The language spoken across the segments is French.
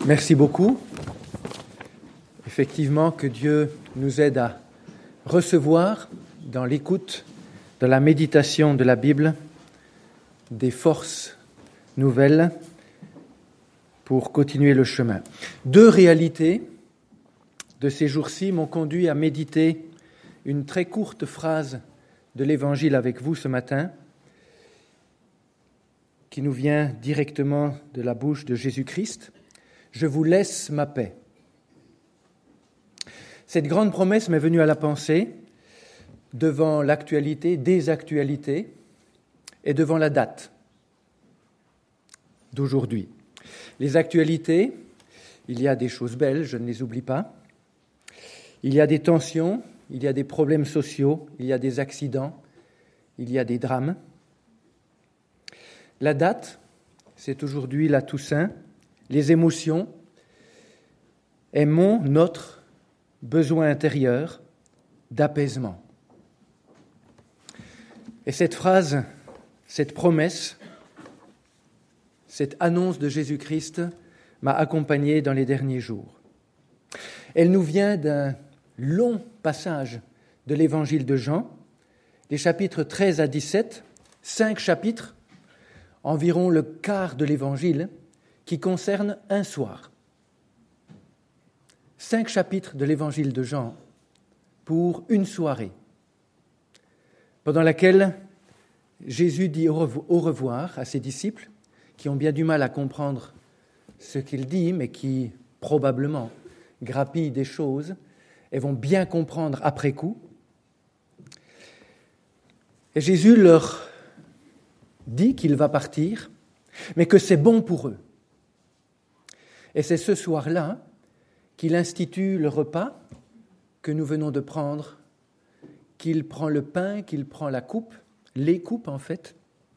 Merci beaucoup. Effectivement, que Dieu nous aide à recevoir dans l'écoute, dans la méditation de la Bible, des forces nouvelles pour continuer le chemin. Deux réalités de ces jours-ci m'ont conduit à méditer une très courte phrase de l'Évangile avec vous ce matin, qui nous vient directement de la bouche de Jésus-Christ. « Je vous laisse ma paix ». Cette grande promesse m'est venue à la pensée devant l'actualité, des actualités, et devant la date d'aujourd'hui. Les actualités, il y a des choses belles, je ne les oublie pas. Il y a des tensions, il y a des problèmes sociaux, il y a des accidents, il y a des drames. La date, c'est aujourd'hui la Toussaint. Les émotions est notre besoin intérieur d'apaisement. Et cette phrase, cette promesse, cette annonce de Jésus-Christ m'a accompagné dans les derniers jours. Elle nous vient d'un long passage de l'Évangile de Jean, les chapitres 13 à 17, 5 chapitres, environ le quart de l'Évangile, qui concerne un soir. 5 chapitres de l'Évangile de Jean pour une soirée, pendant laquelle Jésus dit au revoir à ses disciples, qui ont bien du mal à comprendre ce qu'il dit, mais qui probablement grappillent des choses et vont bien comprendre après coup. Et Jésus leur dit qu'il va partir, mais que c'est bon pour eux. Et c'est ce soir-là qu'il institue le repas que nous venons de prendre, qu'il prend le pain, qu'il prend la coupe, les coupes en fait,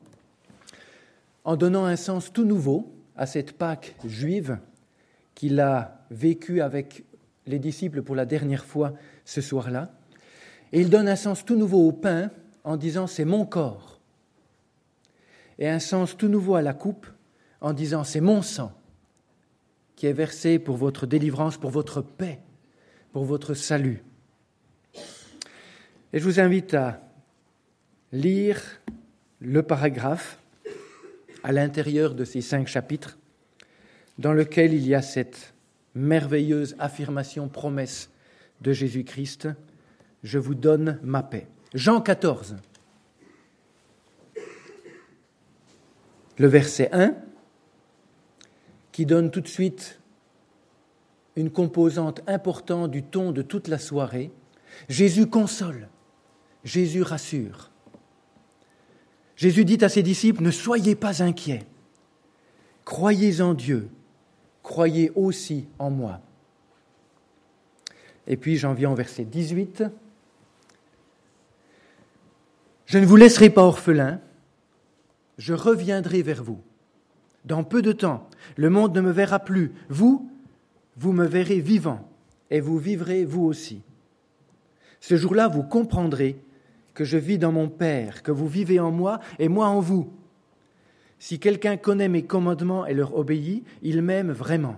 en donnant un sens tout nouveau à cette Pâque juive qu'il a vécue avec les disciples pour la dernière fois ce soir-là. Et il donne un sens tout nouveau au pain en disant « c'est mon corps ». Et un sens tout nouveau à la coupe en disant « c'est mon sang » qui est versé pour votre délivrance, pour votre paix, pour votre salut. Et je vous invite à lire le paragraphe à l'intérieur de ces 5 chapitres, dans lequel il y a cette merveilleuse affirmation, promesse de Jésus-Christ, « Je vous donne ma paix ». Jean 14, le verset 1, qui donne tout de suite une composante importante du ton de toute la soirée. Jésus console, Jésus rassure. Jésus dit à ses disciples, « Ne soyez pas inquiets, croyez en Dieu, croyez aussi en moi. » Et puis j'en viens au verset 18. « Je ne vous laisserai pas orphelins, je reviendrai vers vous. Dans peu de temps, le monde ne me verra plus. Vous me verrez vivant, et vous vivrez vous aussi. Ce jour-là, vous comprendrez que je vis dans mon Père, que vous vivez en moi, et moi en vous. Si quelqu'un connaît mes commandements et leur obéit, il m'aime vraiment.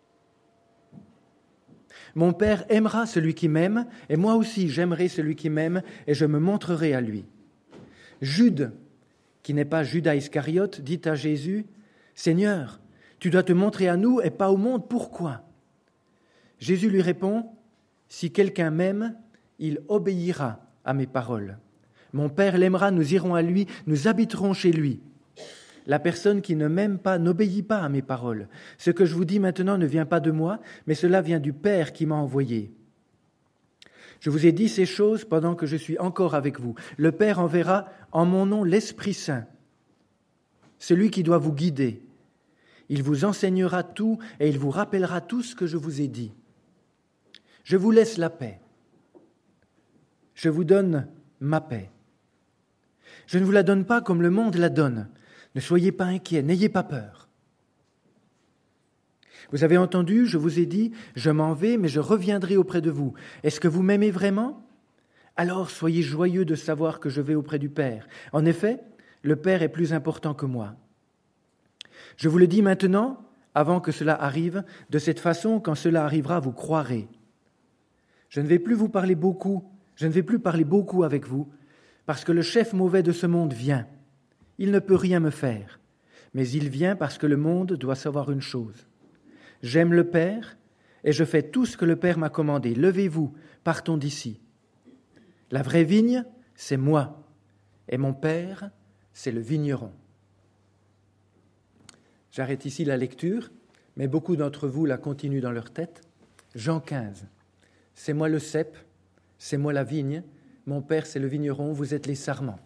Mon Père aimera celui qui m'aime, et moi aussi j'aimerai celui qui m'aime, et je me montrerai à lui. Jude, qui n'est pas Judas Iscariote, dit à Jésus, « Seigneur, tu dois te montrer à nous et pas au monde, pourquoi ?» Jésus lui répond, « Si quelqu'un m'aime, il obéira à mes paroles. Mon Père l'aimera, nous irons à lui, nous habiterons chez lui. La personne qui ne m'aime pas n'obéit pas à mes paroles. Ce que je vous dis maintenant ne vient pas de moi, mais cela vient du Père qui m'a envoyé. Je vous ai dit ces choses pendant que je suis encore avec vous. Le Père enverra en mon nom l'Esprit Saint, celui qui doit vous guider. Il vous enseignera tout et il vous rappellera tout ce que je vous ai dit. Je vous laisse la paix. Je vous donne ma paix. Je ne vous la donne pas comme le monde la donne. Ne soyez pas inquiets, n'ayez pas peur. Vous avez entendu, je vous ai dit, je m'en vais, mais je reviendrai auprès de vous. Est-ce que vous m'aimez vraiment ? Alors soyez joyeux de savoir que je vais auprès du Père. En effet, le Père est plus important que moi. Je vous le dis maintenant, avant que cela arrive. De cette façon, quand cela arrivera, vous croirez. Je ne vais plus parler beaucoup avec vous, parce que le chef mauvais de ce monde vient. Il ne peut rien me faire, mais il vient parce que le monde doit savoir une chose. J'aime le Père, et je fais tout ce que le Père m'a commandé. Levez-vous, partons d'ici. La vraie vigne, c'est moi, et mon Père, c'est le vigneron. J'arrête ici la lecture, mais beaucoup d'entre vous la continuent dans leur tête. Jean 15. C'est moi le cep, c'est moi la vigne, mon Père c'est le vigneron, vous êtes les sarments.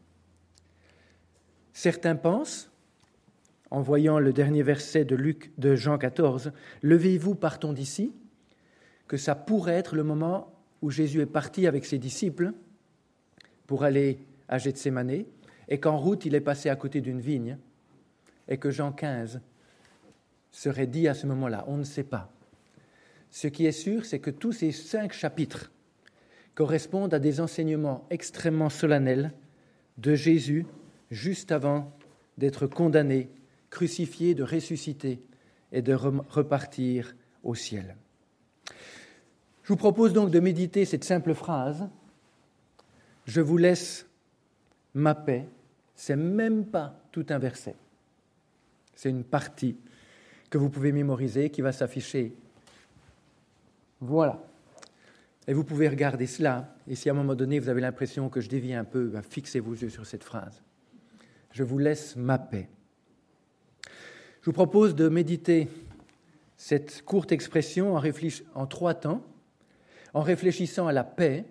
Certains pensent, en voyant le dernier verset de Jean 14, « Levez-vous, partons d'ici », que ça pourrait être le moment où Jésus est parti avec ses disciples pour aller à Gethsémanée, et qu'en route il est passé à côté d'une vigne, et que Jean 15 serait dit à ce moment-là. On ne sait pas. Ce qui est sûr, c'est que tous ces 5 chapitres correspondent à des enseignements extrêmement solennels de Jésus juste avant d'être condamné, crucifié, de ressusciter et de repartir au ciel. Je vous propose donc de méditer cette simple phrase « Je vous laisse ma paix ». C'est même pas tout un verset. C'est une partie que vous pouvez mémoriser, qui va s'afficher. Voilà. Et vous pouvez regarder cela, et si à un moment donné vous avez l'impression que je dévie un peu, fixez vos yeux sur cette phrase. Je vous laisse ma paix. Je vous propose de méditer cette courte expression en 3 temps, en réfléchissant à la paix,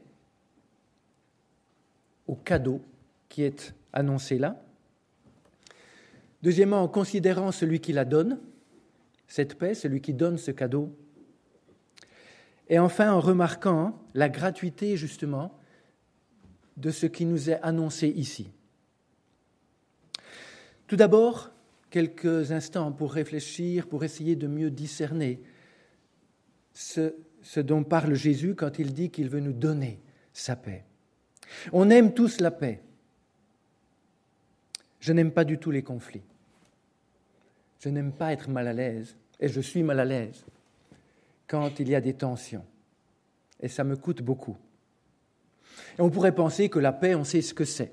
au cadeau qui est annoncé là. Deuxièmement, en considérant celui qui la donne, cette paix, celui qui donne ce cadeau. Et enfin, en remarquant la gratuité, justement, de ce qui nous est annoncé ici. Tout d'abord, quelques instants pour réfléchir, pour essayer de mieux discerner ce dont parle Jésus quand il dit qu'il veut nous donner sa paix. On aime tous la paix. Je n'aime pas du tout les conflits. Je n'aime pas être mal à l'aise, et je suis mal à l'aise quand il y a des tensions. Et ça me coûte beaucoup. Et on pourrait penser que la paix, on sait ce que c'est.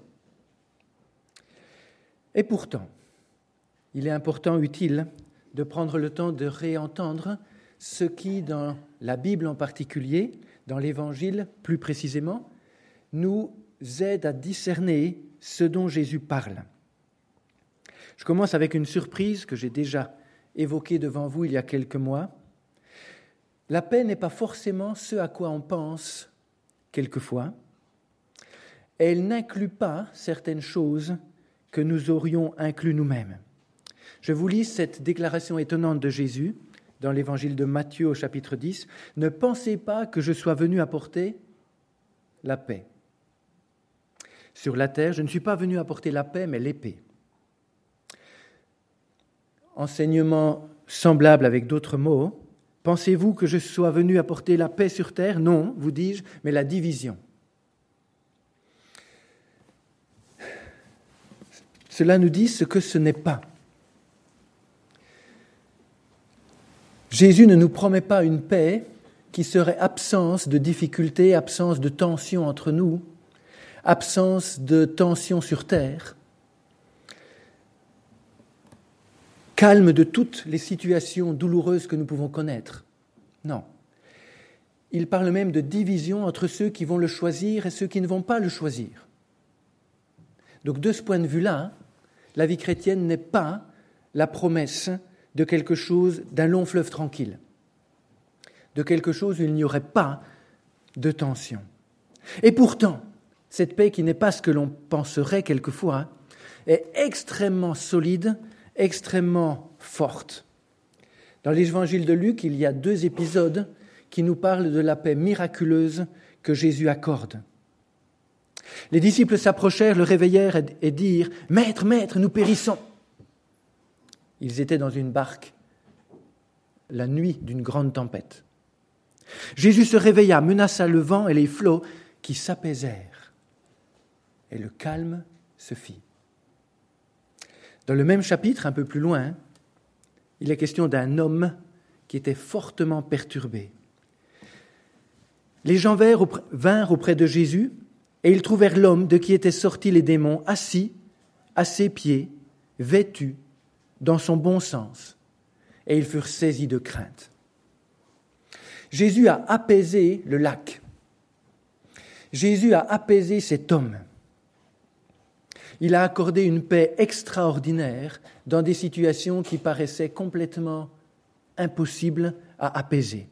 Et pourtant, il est important, utile, de prendre le temps de réentendre ce qui, dans la Bible en particulier, dans l'Évangile plus précisément, nous aide à discerner ce dont Jésus parle. Je commence avec une surprise que j'ai déjà évoquée devant vous il y a quelques mois. La paix n'est pas forcément ce à quoi on pense quelquefois. Elle n'inclut pas certaines choses que nous aurions inclus nous-mêmes. Je vous lis cette déclaration étonnante de Jésus dans l'Évangile de Matthieu au chapitre 10. « Ne pensez pas que je sois venu apporter la paix. Sur la terre, je ne suis pas venu apporter la paix, mais l'épée. » Enseignement semblable avec d'autres mots. « Pensez-vous que je sois venu apporter la paix sur terre ? Non, vous dis-je, mais la division. » Cela nous dit ce que ce n'est pas. Jésus ne nous promet pas une paix qui serait absence de difficultés, absence de tension entre nous, absence de tension sur terre, calme de toutes les situations douloureuses que nous pouvons connaître. Non. Il parle même de division entre ceux qui vont le choisir et ceux qui ne vont pas le choisir. Donc de ce point de vue-là, la vie chrétienne n'est pas la promesse de quelque chose, d'un long fleuve tranquille, de quelque chose où il n'y aurait pas de tension. Et pourtant, cette paix qui n'est pas ce que l'on penserait quelquefois, est extrêmement solide, extrêmement forte. Dans l'Évangile de Luc, il y a 2 épisodes qui nous parlent de la paix miraculeuse que Jésus accorde. Les disciples s'approchèrent, le réveillèrent et dirent « Maître, Maître, nous périssons !» Ils étaient dans une barque, la nuit d'une grande tempête. Jésus se réveilla, menaça le vent et les flots qui s'apaisèrent. Et le calme se fit. Dans le même chapitre, un peu plus loin, Il est question d'un homme qui était fortement perturbé. Les gens vinrent auprès de Jésus et ils trouvèrent l'homme de qui étaient sortis les démons assis à ses pieds, vêtu, dans son bon sens, et ils furent saisis de crainte. Jésus a apaisé le lac. Jésus a apaisé cet homme. Il a accordé une paix extraordinaire dans des situations qui paraissaient complètement impossibles à apaiser.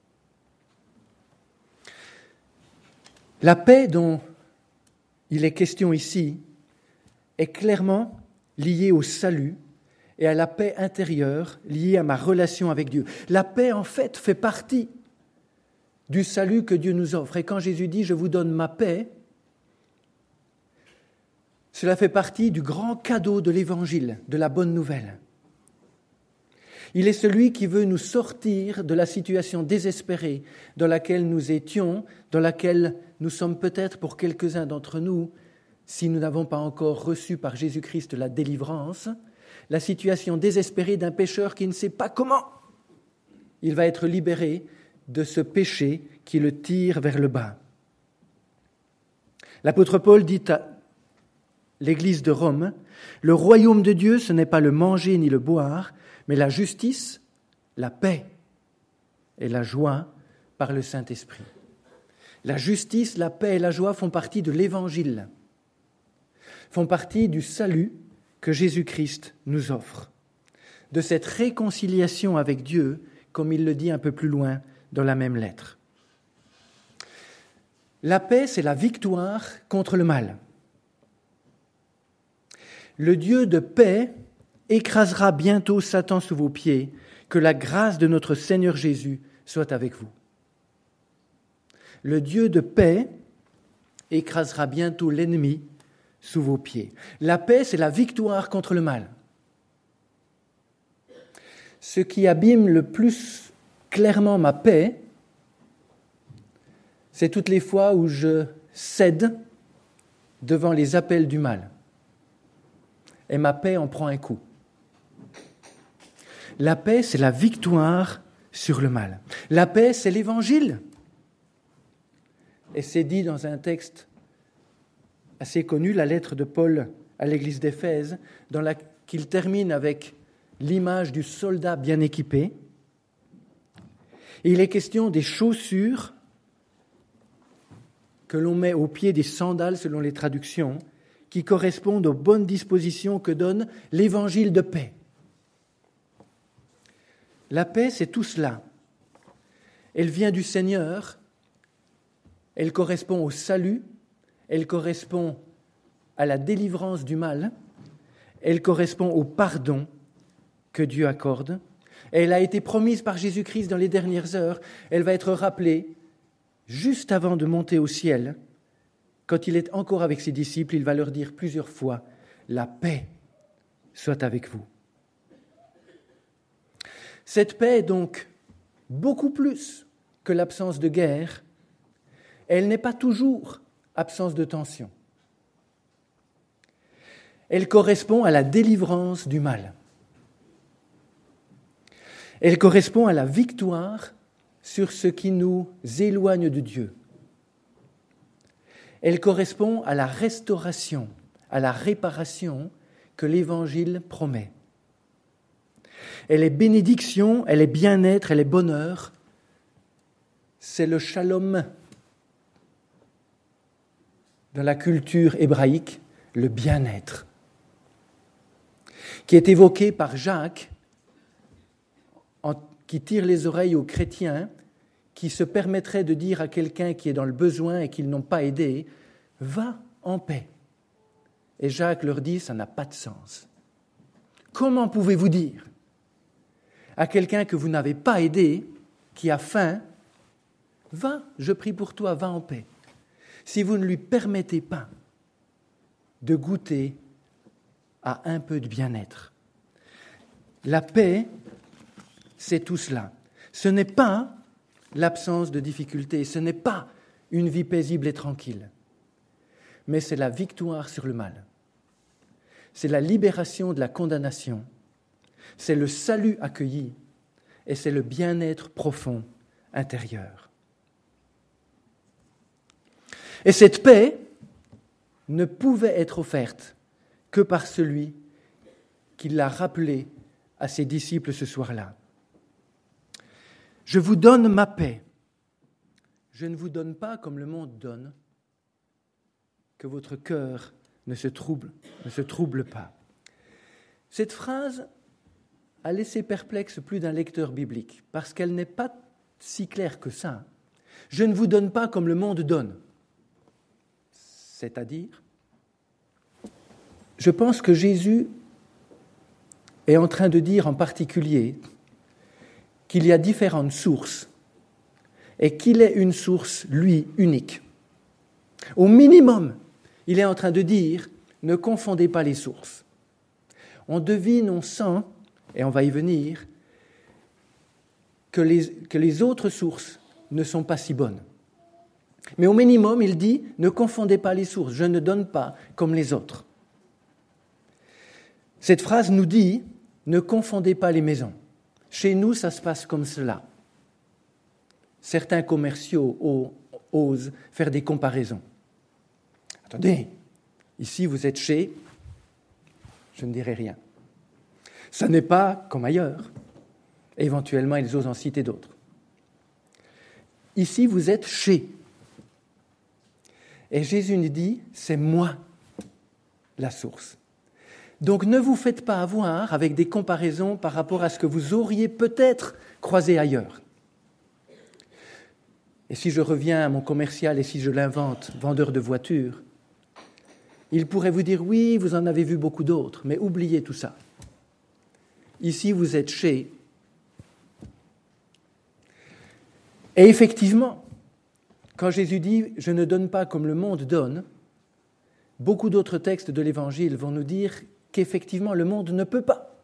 La paix dont il est question ici est clairement liée au salut et à la paix intérieure liée à ma relation avec Dieu. La paix, en fait partie du salut que Dieu nous offre. Et quand Jésus dit « Je vous donne ma paix », cela fait partie du grand cadeau de l'Évangile, de la bonne nouvelle. Il est celui qui veut nous sortir de la situation désespérée dans laquelle nous étions, dans laquelle nous sommes peut-être pour quelques-uns d'entre nous, si nous n'avons pas encore reçu par Jésus-Christ la délivrance, la situation désespérée d'un pécheur qui ne sait pas comment il va être libéré de ce péché qui le tire vers le bas. L'apôtre Paul dit à l'Église de Rome, « Le royaume de Dieu, ce n'est pas le manger ni le boire, mais la justice, la paix et la joie par le Saint-Esprit. » La justice, la paix et la joie font partie de l'Évangile, font partie du salut que Jésus-Christ nous offre, de cette réconciliation avec Dieu, comme il le dit un peu plus loin dans la même lettre. La paix, c'est la victoire contre le mal. Le Dieu de paix écrasera bientôt Satan sous vos pieds, que la grâce de notre Seigneur Jésus soit avec vous. Le Dieu de paix écrasera bientôt l'ennemi sous vos pieds. La paix, c'est la victoire contre le mal. Ce qui abîme le plus clairement ma paix, c'est toutes les fois où je cède devant les appels du mal. Et ma paix en prend un coup. La paix, c'est la victoire sur le mal. La paix, c'est l'Évangile. Et c'est dit dans un texte assez connu, la lettre de Paul à l'église d'Éphèse, qu'il termine avec l'image du soldat bien équipé. Et il est question des chaussures que l'on met au pied des sandales, selon les traductions, qui correspondent aux bonnes dispositions que donne l'Évangile de paix. La paix, c'est tout cela. Elle vient du Seigneur, elle correspond au salut, elle correspond à la délivrance du mal, elle correspond au pardon que Dieu accorde. Elle a été promise par Jésus-Christ dans les dernières heures. Elle va être rappelée juste avant de monter au ciel. Quand il est encore avec ses disciples, il va leur dire plusieurs fois « La paix soit avec vous ». Cette paix est donc beaucoup plus que l'absence de guerre. Elle n'est pas toujours absence de tension. Elle correspond à la délivrance du mal. Elle correspond à la victoire sur ce qui nous éloigne de Dieu. Elle correspond à la restauration, à la réparation que l'Évangile promet. Elle est bénédiction, elle est bien-être, elle est bonheur. C'est le shalom dans la culture hébraïque, le bien-être, qui est évoqué par Jacques, qui tire les oreilles aux chrétiens, qui se permettrait de dire à quelqu'un qui est dans le besoin et qu'ils n'ont pas aidé, « Va en paix ». Et Jacques leur dit, ça n'a pas de sens. Comment pouvez-vous dire à quelqu'un que vous n'avez pas aidé, qui a faim, « Va, je prie pour toi, va en paix », si vous ne lui permettez pas de goûter à un peu de bien-être. La paix, c'est tout cela. Ce n'est pas l'absence de difficultés, ce n'est pas une vie paisible et tranquille, mais c'est la victoire sur le mal. C'est la libération de la condamnation. c'est le salut accueilli et c'est le bien-être profond intérieur. Et cette paix ne pouvait être offerte que par celui qui l'a rappelé à ses disciples ce soir-là. Je vous donne ma paix. Je ne vous donne pas comme le monde donne, que votre cœur ne se trouble pas. Cette phrase a laissé perplexe plus d'un lecteur biblique, parce qu'elle n'est pas si claire que ça. Je ne vous donne pas comme le monde donne. C'est-à-dire, je pense que Jésus est en train de dire en particulier qu'il y a différentes sources et qu'il est une source, lui, unique. Au minimum, il est en train de dire « ne confondez pas les sources ». On devine, on sent, et on va y venir, que les autres sources ne sont pas si bonnes. Mais au minimum, il dit « ne confondez pas les sources, je ne donne pas comme les autres ». Cette phrase nous dit « ne confondez pas les maisons ». Chez nous, ça se passe comme cela. Certains commerciaux osent faire des comparaisons. Attendez, ici vous êtes chez, je ne dirai rien. Ça n'est pas comme ailleurs. Éventuellement, ils osent en citer d'autres. Ici, vous êtes chez. Et Jésus nous dit, c'est moi la source. Donc ne vous faites pas avoir avec des comparaisons par rapport à ce que vous auriez peut-être croisé ailleurs. Et si je reviens à mon commercial et si je l'invente, vendeur de voitures, il pourrait vous dire, oui, vous en avez vu beaucoup d'autres, mais oubliez tout ça. Ici, vous êtes chez. Et effectivement, quand Jésus dit « je ne donne pas comme le monde donne », beaucoup d'autres textes de l'Évangile vont nous dire qu'effectivement, le monde ne peut pas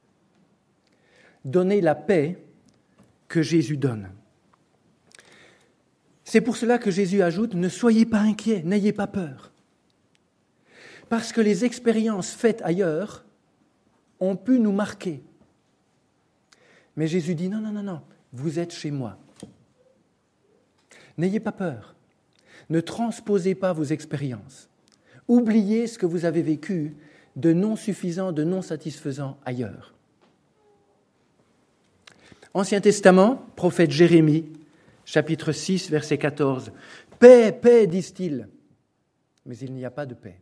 donner la paix que Jésus donne. C'est pour cela que Jésus ajoute « ne soyez pas inquiets, n'ayez pas peur ». Parce que les expériences faites ailleurs ont pu nous marquer. Mais Jésus dit « non, vous êtes chez moi ». N'ayez pas peur. Ne transposez pas vos expériences. Oubliez ce que vous avez vécu de non suffisant, de non satisfaisant ailleurs. Ancien Testament, prophète Jérémie, chapitre 6, verset 14. « Paix, paix, disent-ils. » Mais il n'y a pas de paix.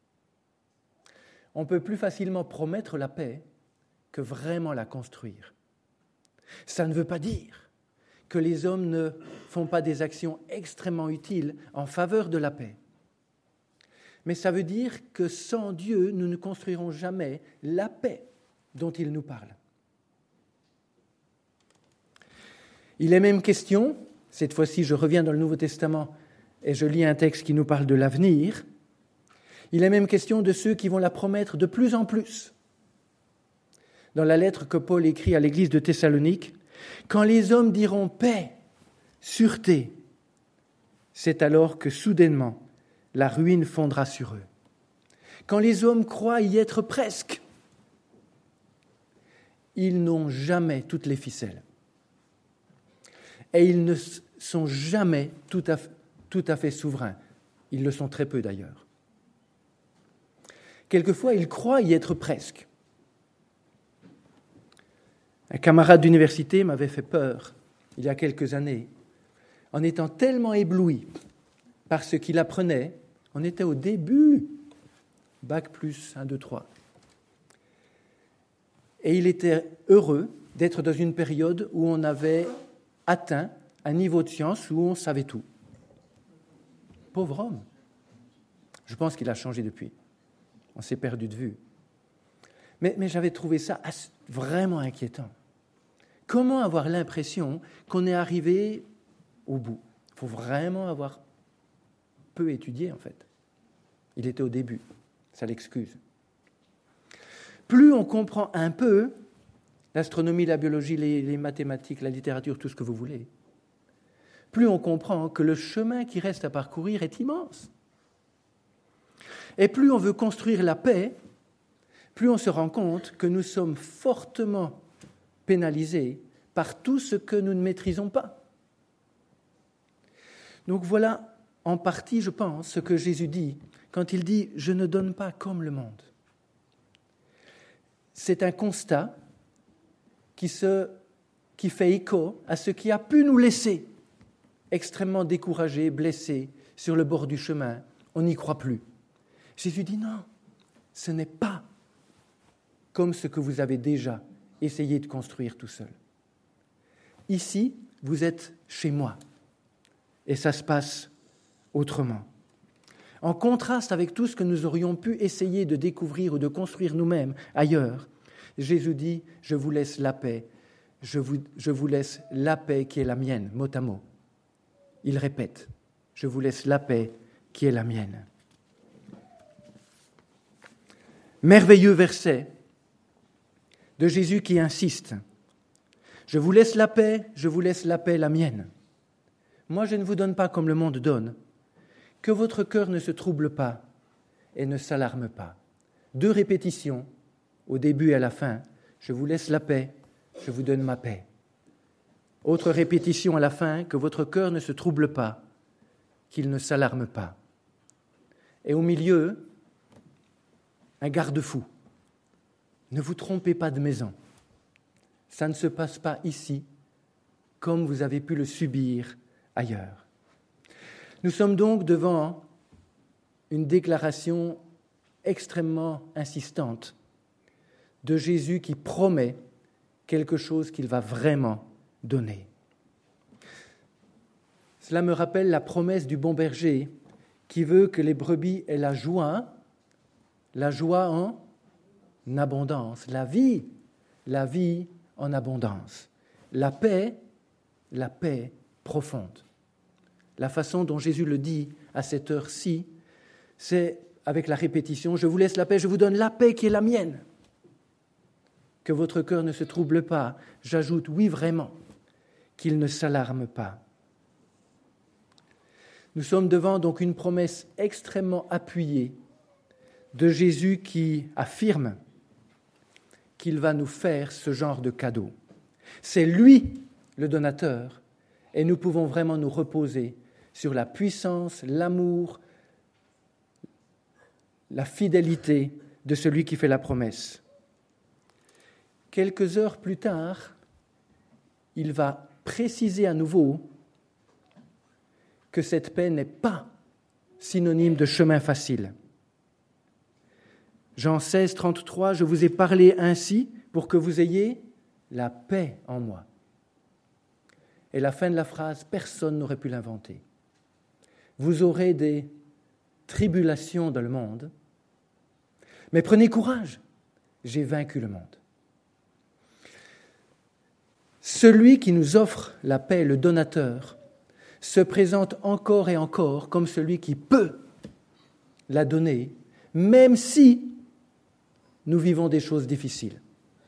On peut plus facilement promettre la paix que vraiment la construire. Ça ne veut pas dire que les hommes ne font pas des actions extrêmement utiles en faveur de la paix. Mais ça veut dire que sans Dieu, nous ne construirons jamais la paix dont il nous parle. Il est même question, cette fois-ci je reviens dans le Nouveau Testament et je lis un texte qui nous parle de l'avenir, il est même question de ceux qui vont la promettre de plus en plus. Dans la lettre que Paul écrit à l'église de Thessalonique, quand les hommes diront paix, sûreté, c'est alors que soudainement la ruine fondra sur eux. Quand les hommes croient y être presque, ils n'ont jamais toutes les ficelles. Et ils ne sont jamais tout à fait souverains. Ils le sont très peu d'ailleurs. Quelquefois, ils croient y être presque. Un camarade d'université m'avait fait peur, il y a quelques années, en étant tellement ébloui par ce qu'il apprenait. On était au début, Bac plus 1, 2, 3. Et il était heureux d'être dans une période où on avait atteint un niveau de science où on savait tout. Pauvre homme. Je pense qu'il a changé depuis. On s'est perdu de vue. Mais j'avais trouvé ça vraiment inquiétant. Comment avoir l'impression qu'on est arrivé au bout ? Il faut vraiment avoir peu étudié, en fait. Il était au début, ça l'excuse. Plus on comprend un peu l'astronomie, la biologie, les mathématiques, la littérature, tout ce que vous voulez, plus on comprend que le chemin qui reste à parcourir est immense. Et plus on veut construire la paix, plus on se rend compte que nous sommes fortement pénalisés par tout ce que nous ne maîtrisons pas. Donc voilà en partie, je pense, ce que Jésus dit quand il dit « Je ne donne pas comme le monde ». C'est un constat qui fait écho à ce qui a pu nous laisser extrêmement découragés, blessés, sur le bord du chemin. On n'y croit plus. Jésus dit non, ce n'est pas comme ce que vous avez déjà essayé de construire tout seul. Ici, vous êtes chez moi et ça se passe autrement. En contraste avec tout ce que nous aurions pu essayer de découvrir ou de construire nous-mêmes ailleurs, Jésus dit « Je vous laisse la paix, je vous laisse la paix qui est la mienne, mot à mot. » Il répète « Je vous laisse la paix qui est la mienne. » Merveilleux verset de Jésus qui insiste « Je vous laisse la paix, la mienne. Moi, je ne vous donne pas comme le monde donne. Que votre cœur ne se trouble pas et ne s'alarme pas. » 2 répétitions, au début et à la fin. « Je vous laisse la paix, je vous donne ma paix. » Autre répétition à la fin, que votre cœur ne se trouble pas, qu'il ne s'alarme pas. Et au milieu, un garde-fou. Ne vous trompez pas de maison. Ça ne se passe pas ici, comme vous avez pu le subir ailleurs. Nous sommes donc devant une déclaration extrêmement insistante de Jésus qui promet quelque chose qu'il va vraiment donner. Cela me rappelle la promesse du bon berger qui veut que les brebis aient la joie en abondance, la vie en abondance, la paix profonde. La façon dont Jésus le dit à cette heure-ci, c'est avec la répétition « Je vous laisse la paix, je vous donne la paix qui est la mienne. » Que votre cœur ne se trouble pas. J'ajoute, oui, vraiment, qu'il ne s'alarme pas. Nous sommes devant donc une promesse extrêmement appuyée de Jésus qui affirme qu'il va nous faire ce genre de cadeau. C'est lui le donateur et nous pouvons vraiment nous reposer sur la puissance, l'amour, la fidélité de celui qui fait la promesse. Quelques heures plus tard, il va préciser à nouveau que cette paix n'est pas synonyme de chemin facile. Jean 16, 33, « Je vous ai parlé ainsi pour que vous ayez la paix en moi. » Et la fin de la phrase, personne n'aurait pu l'inventer. Vous aurez des tribulations dans le monde, mais prenez courage, j'ai vaincu le monde. Celui qui nous offre la paix, le donateur, se présente encore et encore comme celui qui peut la donner, même si nous vivons des choses difficiles.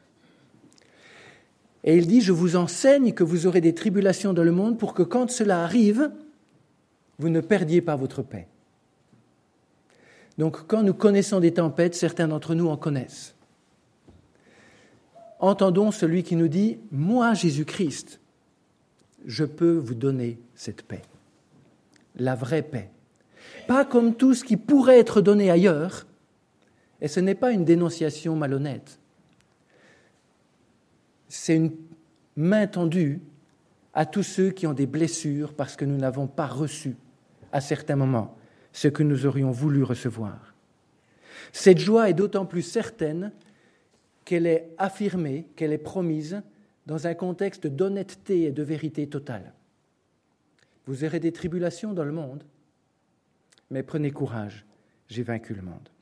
Et il dit, je vous enseigne que vous aurez des tribulations dans le monde pour que quand cela arrive, vous ne perdiez pas votre paix. Donc quand nous connaissons des tempêtes, certains d'entre nous en connaissent. Entendons celui qui nous dit, moi, Jésus-Christ, je peux vous donner cette paix, la vraie paix. Pas comme tout ce qui pourrait être donné ailleurs, et ce n'est pas une dénonciation malhonnête. C'est une main tendue à tous ceux qui ont des blessures parce que nous n'avons pas reçu à certains moments ce que nous aurions voulu recevoir. Cette joie est d'autant plus certaine qu'elle est affirmée, qu'elle est promise dans un contexte d'honnêteté et de vérité totale. Vous aurez des tribulations dans le monde, mais prenez courage, j'ai vaincu le monde.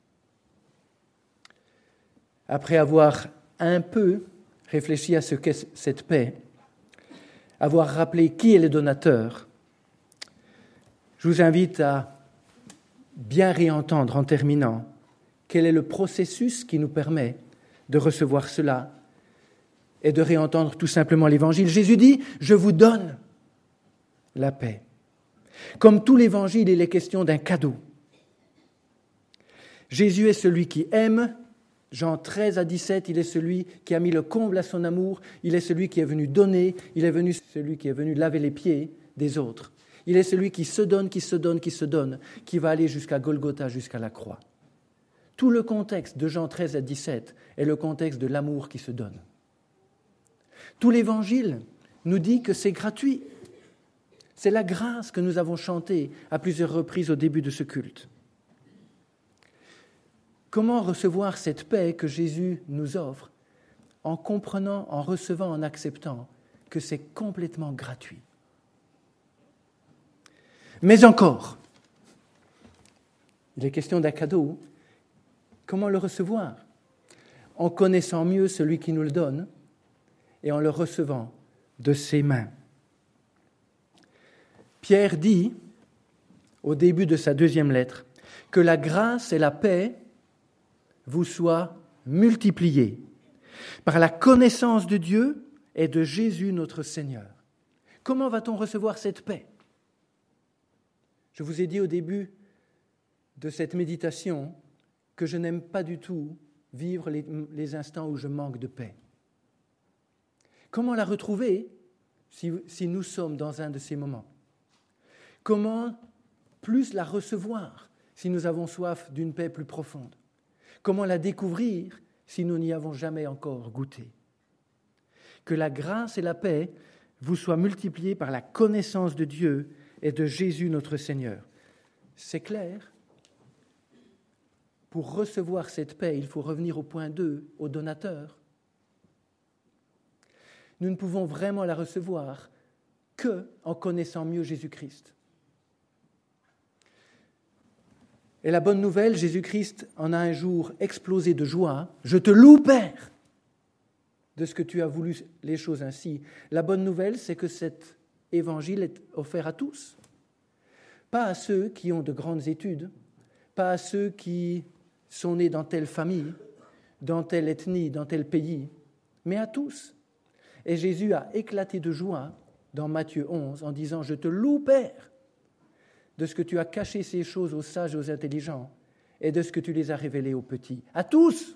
Après avoir un peu réfléchi à ce qu'est cette paix, avoir rappelé qui est le donateur, je vous invite à bien réentendre en terminant quel est le processus qui nous permet de recevoir cela et de réentendre tout simplement l'Évangile. Jésus dit « Je vous donne la paix ». Comme tout l'Évangile, il est question d'un cadeau. Jésus est celui qui aime Jean 13 à 17, il est celui qui a mis le comble à son amour, il est celui qui est venu donner, il est celui qui est venu laver les pieds des autres. Il est celui qui se donne, qui va aller jusqu'à Golgotha, jusqu'à la croix. Tout le contexte de Jean 13 à 17 est le contexte de l'amour qui se donne. Tout l'Évangile nous dit que c'est gratuit. C'est la grâce que nous avons chantée à plusieurs reprises au début de ce culte. Comment recevoir cette paix que Jésus nous offre en comprenant, en recevant, en acceptant que c'est complètement gratuit? Mais encore, il est question d'un cadeau. Comment le recevoir? En connaissant mieux celui qui nous le donne et en le recevant de ses mains. Pierre dit, au début de sa 2e lettre, que la grâce et la paix vous soient multipliées par la connaissance de Dieu et de Jésus notre Seigneur. Comment va-t-on recevoir cette paix? Je vous ai dit au début de cette méditation que je n'aime pas du tout vivre les instants où je manque de paix. Comment la retrouver si nous sommes dans un de ces moments? Comment plus la recevoir si nous avons soif d'une paix plus profonde? Comment la découvrir si nous n'y avons jamais encore goûté? Que la grâce et la paix vous soient multipliées par la connaissance de Dieu et de Jésus notre Seigneur. C'est clair? Pour recevoir cette paix, il faut revenir au point 2, au donateur. Nous ne pouvons vraiment la recevoir qu'en connaissant mieux Jésus-Christ. Et la bonne nouvelle, Jésus-Christ en a un jour explosé de joie. « Je te loue, Père, de ce que tu as voulu les choses ainsi. » La bonne nouvelle, c'est que cet évangile est offert à tous. Pas à ceux qui ont de grandes études, pas à ceux qui sont nés dans telle famille, dans telle ethnie, dans tel pays, mais à tous. Et Jésus a éclaté de joie dans Matthieu 11 en disant « Je te loue, Père, de ce que tu as caché ces choses aux sages et aux intelligents, et de ce que tu les as révélées aux petits. » À tous!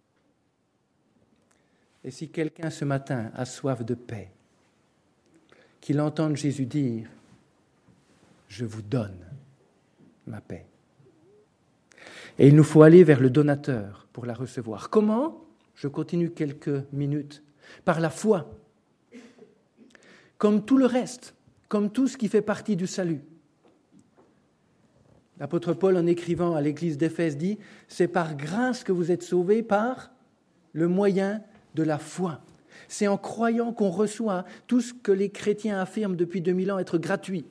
Et si quelqu'un ce matin a soif de paix, qu'il entende Jésus dire « Je vous donne ma paix ». Et il nous faut aller vers le donateur pour la recevoir. Comment? Je continue quelques minutes. Par la foi. Comme tout le reste, comme tout ce qui fait partie du salut. L'apôtre Paul, en écrivant à l'église d'Éphèse, dit « C'est par grâce que vous êtes sauvés par le moyen de la foi. » C'est en croyant qu'on reçoit tout ce que les chrétiens affirment depuis 2000 ans être gratuit.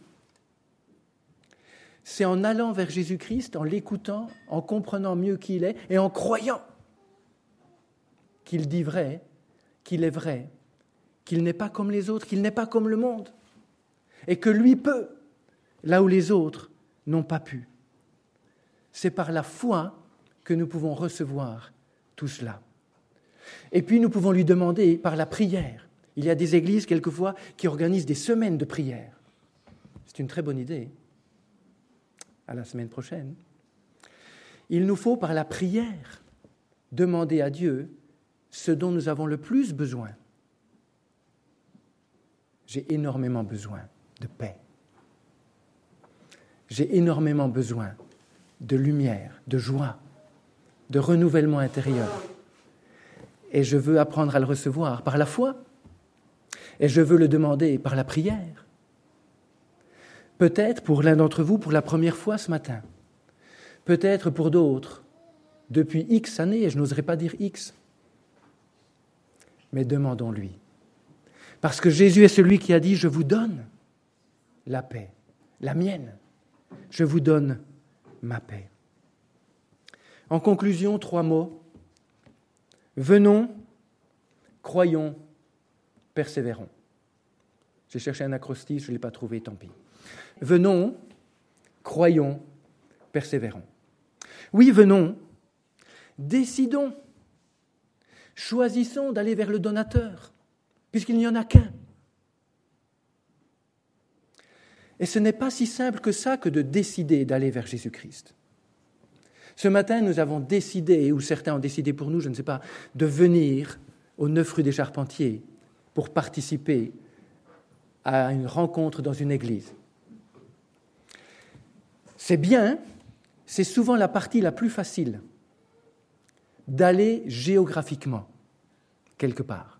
C'est en allant vers Jésus-Christ, en l'écoutant, en comprenant mieux qui il est et en croyant qu'il dit vrai, qu'il est vrai, qu'il n'est pas comme les autres, qu'il n'est pas comme le monde et que lui peut, là où les autres n'ont pas pu. C'est par la foi que nous pouvons recevoir tout cela. Et puis nous pouvons lui demander par la prière. Il y a des églises quelquefois qui organisent des semaines de prière. C'est une très bonne idée. À la semaine prochaine. Il nous faut par la prière demander à Dieu ce dont nous avons le plus besoin. J'ai énormément besoin de paix. J'ai énormément besoin de lumière, de joie, de renouvellement intérieur. Et je veux apprendre à le recevoir par la foi. Et je veux le demander par la prière. Peut-être pour l'un d'entre vous, pour la première fois ce matin. Peut-être pour d'autres, depuis X années, et je n'oserais pas dire X. Mais demandons-lui. Parce que Jésus est celui qui a dit « Je vous donne la paix, la mienne. Je vous donne ma paix. » En conclusion, 3 mots. Venons, croyons, persévérons. J'ai cherché un acrostiche, je ne l'ai pas trouvé, tant pis. Venons, croyons, persévérons. Oui, venons, décidons, choisissons d'aller vers le donateur, puisqu'il n'y en a qu'un. Et ce n'est pas si simple que ça que de décider d'aller vers Jésus-Christ. Ce matin, nous avons décidé, ou certains ont décidé pour nous, je ne sais pas, de venir au 9 rue des Charpentiers pour participer à une rencontre dans une église. C'est bien, c'est souvent la partie la plus facile d'aller géographiquement quelque part.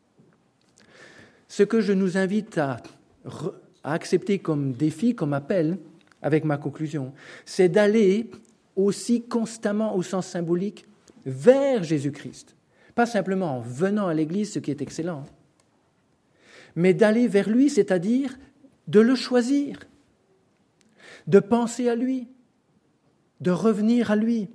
Ce que je nous invite à accepter comme défi, comme appel, avec ma conclusion, c'est d'aller aussi constamment, au sens symbolique, vers Jésus-Christ. Pas simplement en venant à l'église, ce qui est excellent, mais d'aller vers lui, c'est-à-dire de le choisir, de penser à lui, de revenir à lui.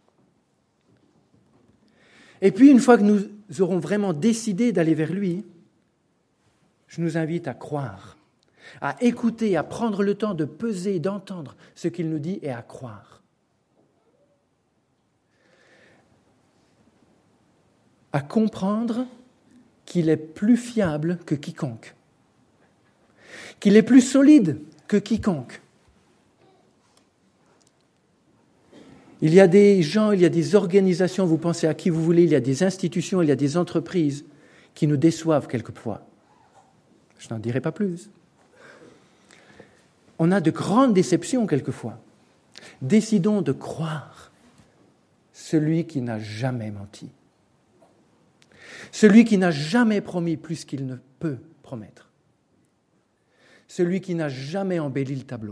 Et puis, une fois que nous aurons vraiment décidé d'aller vers lui, je nous invite à croire, à écouter, à prendre le temps de peser, d'entendre ce qu'il nous dit et à croire. À comprendre qu'il est plus fiable que quiconque, qu'il est plus solide que quiconque. Il y a des gens, il y a des organisations, vous pensez à qui vous voulez, il y a des institutions, il y a des entreprises qui nous déçoivent quelquefois. Je n'en dirai pas plus. On a de grandes déceptions quelquefois. Décidons de croire celui qui n'a jamais menti. Celui qui n'a jamais promis plus qu'il ne peut promettre. Celui qui n'a jamais embelli le tableau.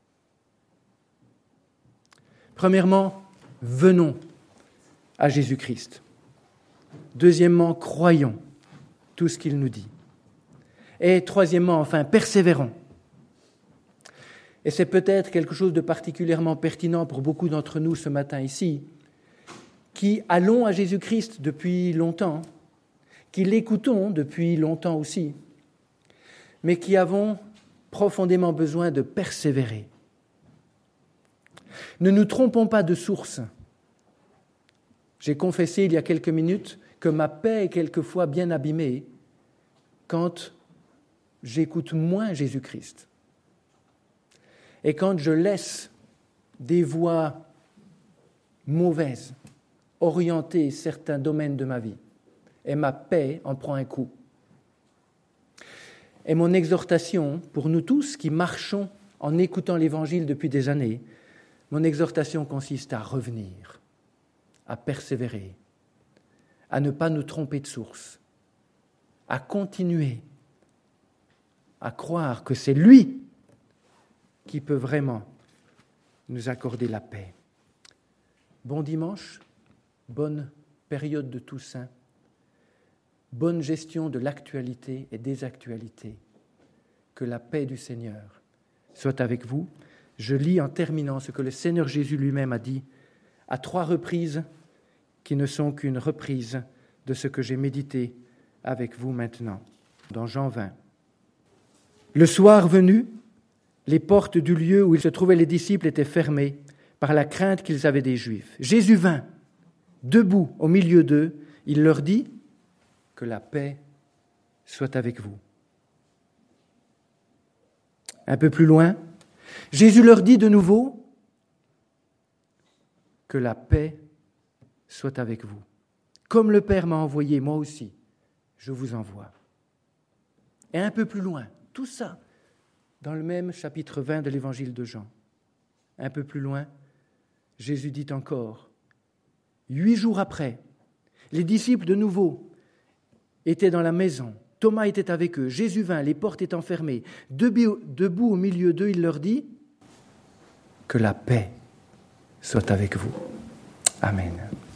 Premièrement, venons à Jésus-Christ. Deuxièmement, croyons tout ce qu'il nous dit. Et troisièmement, enfin, persévérons. Et c'est peut-être quelque chose de particulièrement pertinent pour beaucoup d'entre nous ce matin ici, qui allons à Jésus-Christ depuis longtemps, qui l'écoutons depuis longtemps aussi, mais qui avons profondément besoin de persévérer. Ne nous trompons pas de source. J'ai confessé il y a quelques minutes que ma paix est quelquefois bien abîmée quand j'écoute moins Jésus-Christ. Et quand je laisse des voies mauvaises orienter certains domaines de ma vie, et ma paix en prend un coup. Et mon exhortation pour nous tous qui marchons en écoutant l'Évangile depuis des années, mon exhortation consiste à revenir, à persévérer, à ne pas nous tromper de source, à continuer, à croire que c'est lui qui peut vraiment nous accorder la paix. Bon dimanche, bonne période de Toussaint, bonne gestion de l'actualité et des actualités. Que la paix du Seigneur soit avec vous. Je lis en terminant ce que le Seigneur Jésus lui-même a dit à 3 reprises, qui ne sont qu'une reprise de ce que j'ai médité avec vous maintenant, dans Jean 20. Le soir venu, les portes du lieu où ils se trouvaient les disciples étaient fermées par la crainte qu'ils avaient des Juifs. Jésus vint, debout au milieu d'eux, il leur dit « Que la paix soit avec vous ». Un peu plus loin, Jésus leur dit de nouveau « Que la paix soit avec vous. Comme le Père m'a envoyé, moi aussi, je vous envoie. » Et un peu plus loin, tout ça, dans le même chapitre 20 de l'Évangile de Jean. Un peu plus loin, Jésus dit encore, 8 jours après, les disciples de nouveau étaient dans la maison. Thomas était avec eux. Jésus vint, les portes étant fermées. Debout au milieu d'eux, il leur dit « Que la paix soit avec vous. » Amen.